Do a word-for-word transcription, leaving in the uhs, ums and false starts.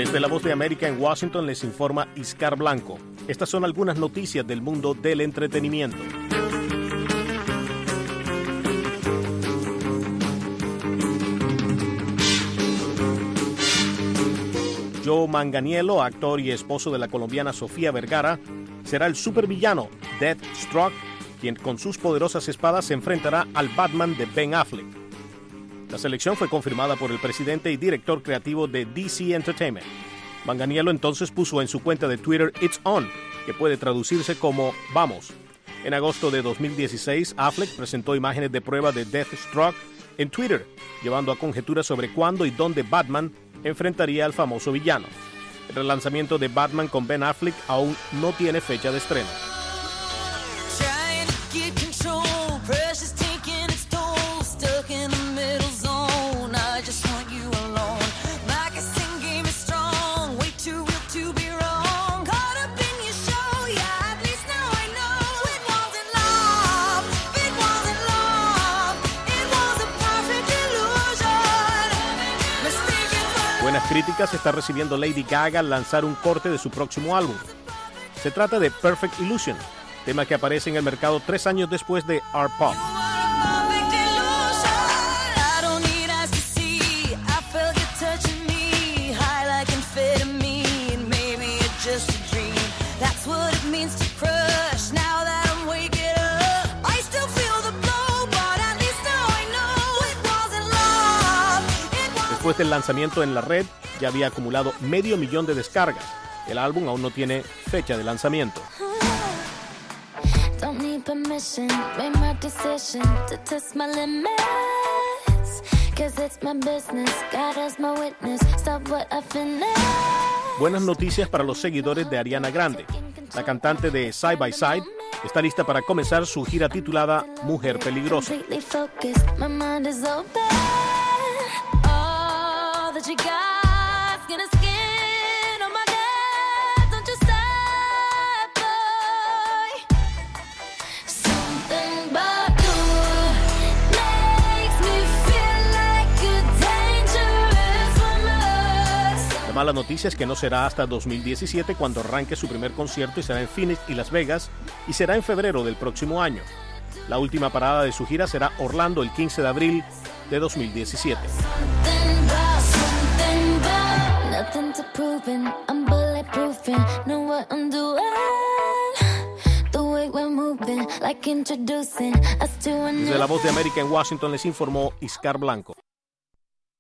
Desde La Voz de América en Washington les informa Iscar Blanco. Estas son algunas noticias del mundo del entretenimiento. Joe Manganiello, actor y esposo de la colombiana Sofía Vergara, será el supervillano Deathstroke, quien con sus poderosas espadas se enfrentará al Batman de Ben Affleck. La selección fue confirmada por el presidente y director creativo de D C Entertainment. Manganiello entonces puso en su cuenta de Twitter "It's on", que puede traducirse como "Vamos". En agosto de dos mil dieciséis, Affleck presentó imágenes de prueba de Deathstroke en Twitter, llevando a conjeturas sobre cuándo y dónde Batman enfrentaría al famoso villano. El relanzamiento de Batman con Ben Affleck aún no tiene fecha de estreno. Buenas críticas está recibiendo Lady Gaga al lanzar un corte de su próximo álbum. Se trata de Perfect Illusion, tema que aparece en el mercado tres años después de Art Pop. Después del lanzamiento en la red, ya había acumulado medio millón de descargas. El álbum aún no tiene fecha de lanzamiento. Buenas noticias para los seguidores de Ariana Grande. La cantante de Side by Side está lista para comenzar su gira titulada Mujer Peligrosa. You got skin to skin on my death, don't you stop, boy. Something about you makes me feel like a dangerous woman. La mala noticia es que no será hasta dos mil diecisiete cuando arranque su primer concierto y será en Phoenix y Las Vegas, y será en febrero del próximo año. La última parada de su gira será Orlando el quince de abril de dos mil diecisiete. Nothing to proving, I'm bulletproofing, know what I'm doing. The way we're moving, like introducing us to a new. Desde La Voz de América en Washington les informó Iscar Blanco.